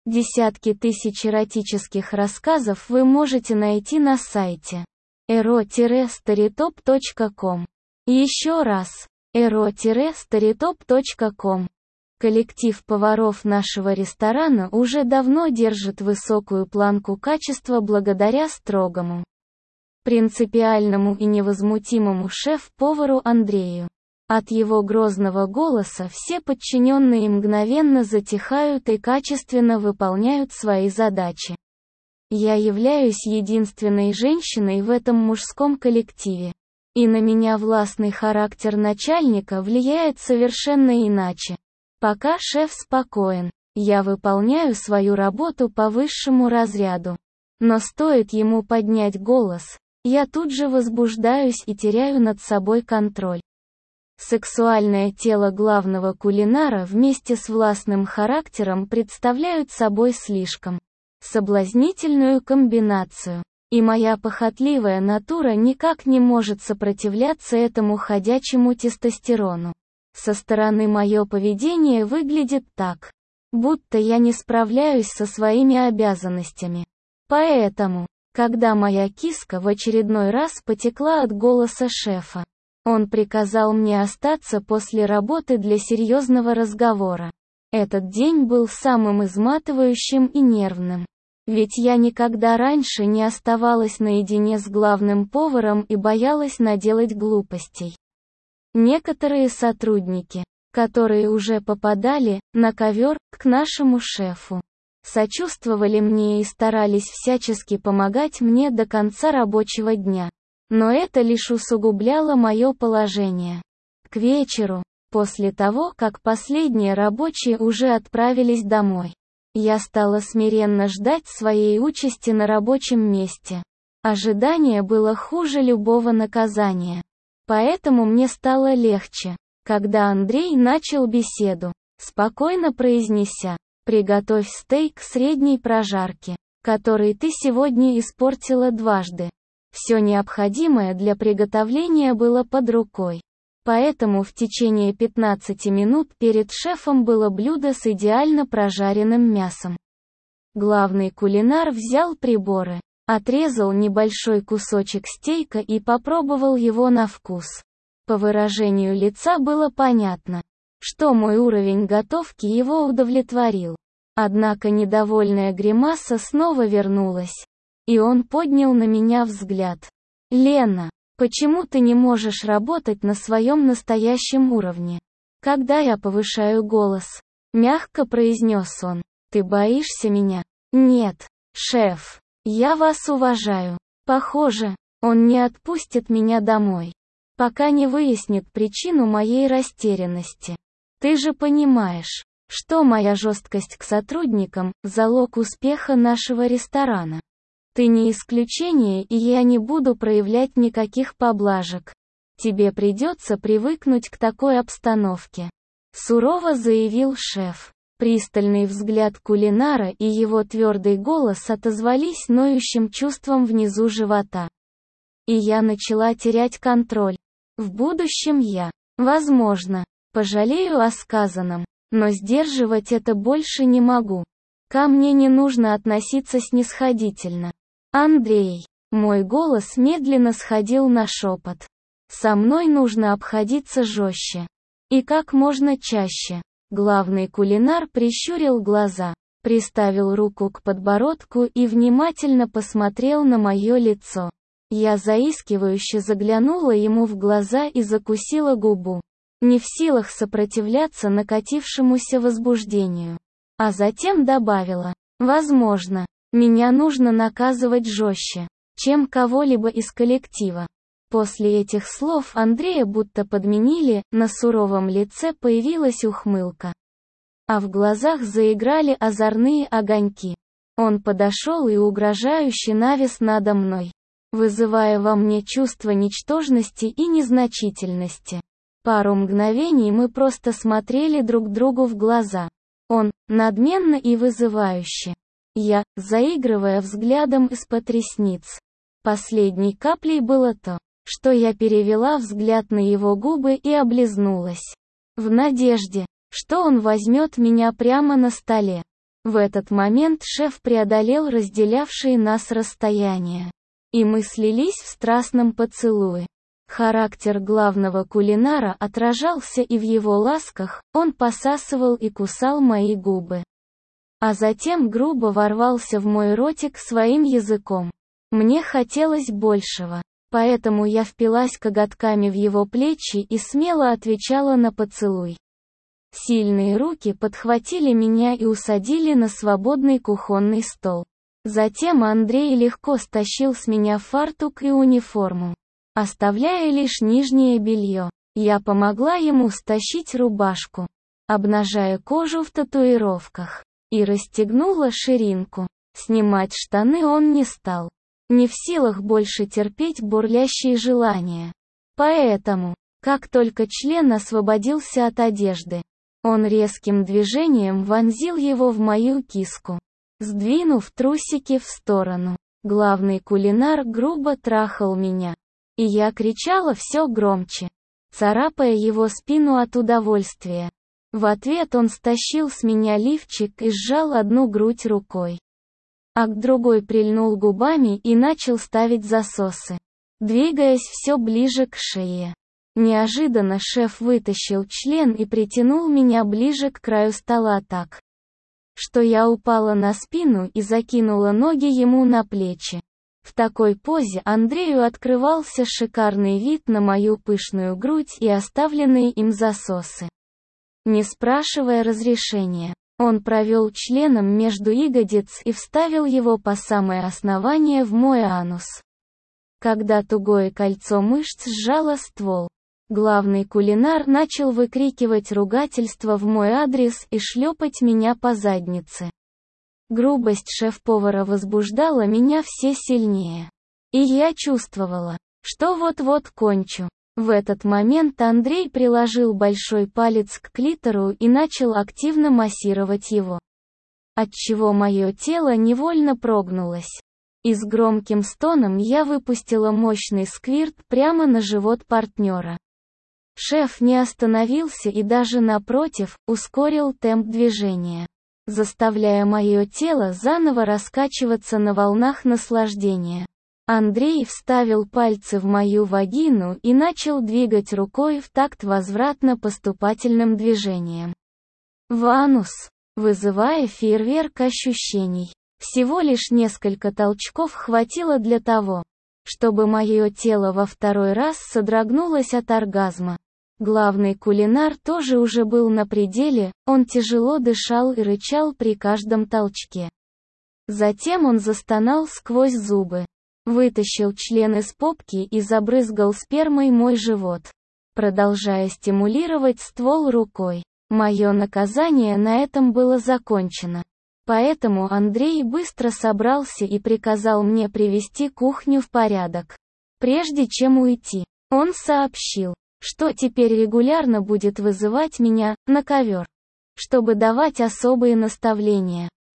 Десятки тысяч эротических рассказов вы можете найти на сайте ero-storytop.com. Еще раз, ero-storytop.com. Коллектив поваров нашего ресторана уже давно держит высокую планку качества благодаря строгому, принципиальному и невозмутимому шеф-повару Андрею. От его грозного голоса все подчиненные мгновенно затихают и качественно выполняют свои задачи. Я являюсь единственной женщиной в этом мужском коллективе. И на меня властный характер начальника влияет совершенно иначе. Пока шеф спокоен, я выполняю свою работу по высшему разряду. Но стоит ему поднять голос, я тут же возбуждаюсь и теряю над собой контроль. Сексуальное тело главного кулинара вместе с властным характером представляют собой слишком соблазнительную комбинацию, и моя похотливая натура никак не может сопротивляться этому ходячему тестостерону. Со стороны мое поведение выглядит так, будто я не справляюсь со своими обязанностями. Поэтому, когда моя киска в очередной раз потекла от голоса шефа, он приказал мне остаться после работы для серьезного разговора. Этот день был самым изматывающим и нервным. Ведь я никогда раньше не оставалась наедине с главным поваром и боялась наделать глупостей. Некоторые сотрудники, которые уже попадали на ковер к нашему шефу, сочувствовали мне и старались всячески помогать мне до конца рабочего дня. Но это лишь усугубляло мое положение. К вечеру, после того, как последние рабочие уже отправились домой, я стала смиренно ждать своей участи на рабочем месте. Ожидание было хуже любого наказания. Поэтому мне стало легче, когда Андрей начал беседу, спокойно произнеся: «Приготовь стейк средней прожарки, который ты сегодня испортила дважды». Все необходимое для приготовления было под рукой. Поэтому в течение 15 минут перед шефом было блюдо с идеально прожаренным мясом. Главный кулинар взял приборы, отрезал небольшой кусочек стейка и попробовал его на вкус. По выражению лица было понятно, что мой уровень готовки его удовлетворил. Однако недовольная гримаса снова вернулась. И он поднял на меня взгляд. «Лена, почему ты не можешь работать на своем настоящем уровне?» Когда я повышаю голос, мягко произнес он: «Ты боишься меня?» «Нет, шеф, я вас уважаю». Похоже, он не отпустит меня домой, пока не выяснит причину моей растерянности. Ты же понимаешь, что моя жесткость к сотрудникам – залог успеха нашего ресторана. Ты не исключение, и я не буду проявлять никаких поблажек. Тебе придется привыкнуть к такой обстановке. Сурово заявил шеф. Пристальный взгляд кулинара и его твердый голос отозвались ноющим чувством внизу живота. И я начала терять контроль. В будущем я, возможно, пожалею о сказанном, но сдерживать это больше не могу. Ко мне не нужно относиться снисходительно. Андрей, мой голос медленно сходил на шепот. Со мной нужно обходиться жестче. И как можно чаще. Главный кулинар прищурил глаза, приставил руку к подбородку и внимательно посмотрел на мое лицо. Я заискивающе заглянула ему в глаза и закусила губу, не в силах сопротивляться накатившемуся возбуждению. А затем добавила: «Возможно, меня нужно наказывать жестче, чем кого-либо из коллектива». После этих слов Андрея будто подменили, на суровом лице появилась ухмылка. А в глазах заиграли озорные огоньки. Он подошел и угрожающе навис надо мной, вызывая во мне чувство ничтожности и незначительности. Пару мгновений мы просто смотрели друг другу в глаза. Он, надменно и вызывающе. Я, заигрывая взглядом из-под ресниц. Последней каплей было то, что я перевела взгляд на его губы и облизнулась. В надежде, что он возьмет меня прямо на столе. В этот момент шеф преодолел разделявшие нас расстояние. И мы слились в страстном поцелуе. Характер главного кулинара отражался и в его ласках, он посасывал и кусал мои губы. А затем грубо ворвался в мой ротик своим языком. Мне хотелось большего. Поэтому я впилась коготками в его плечи и смело отвечала на поцелуй. Сильные руки подхватили меня и усадили на свободный кухонный стол. Затем Андрей легко стащил с меня фартук и униформу, оставляя лишь нижнее белье. Я помогла ему стащить рубашку, обнажая кожу в татуировках, и расстегнула ширинку. Снимать штаны он не стал. Не в силах больше терпеть бурлящие желания. Поэтому, как только член освободился от одежды, он резким движением вонзил его в мою киску, сдвинув трусики в сторону. Главный кулинар грубо трахал меня. И я кричала все громче, царапая его спину от удовольствия. В ответ он стащил с меня лифчик и сжал одну грудь рукой, а к другой прильнул губами и начал ставить засосы, двигаясь все ближе к шее. Неожиданно шеф вытащил член и притянул меня ближе к краю стола так, что я упала на спину и закинула ноги ему на плечи. В такой позе Андрею открывался шикарный вид на мою пышную грудь и оставленные им засосы. Не спрашивая разрешения, он провел членом между ягодиц и вставил его по самое основание в мой анус. Когда тугое кольцо мышц сжало ствол, главный кулинар начал выкрикивать ругательства в мой адрес и шлепать меня по заднице. Грубость шеф-повара возбуждала меня все сильнее. И я чувствовала, что вот-вот кончу. В этот момент Андрей приложил большой палец к клитору и начал активно массировать его, отчего мое тело невольно прогнулось. И с громким стоном я выпустила мощный сквирт прямо на живот партнера. Шеф не остановился и даже напротив, ускорил темп движения, заставляя мое тело заново раскачиваться на волнах наслаждения. Андрей вставил пальцы в мою вагину и начал двигать рукой в такт возвратно-поступательным движением в анус, вызывая фейерверк ощущений. Всего лишь несколько толчков хватило для того, чтобы мое тело во второй раз содрогнулось от оргазма. Главный кулинар тоже уже был на пределе, он тяжело дышал и рычал при каждом толчке. Затем он застонал сквозь зубы, вытащил член из попки и забрызгал спермой мой живот, продолжая стимулировать ствол рукой. Мое наказание на этом было закончено. Поэтому Андрей быстро собрался и приказал мне привести кухню в порядок. Прежде чем уйти, он сообщил, что теперь регулярно будет вызывать меня на ковер, чтобы давать особые наставления.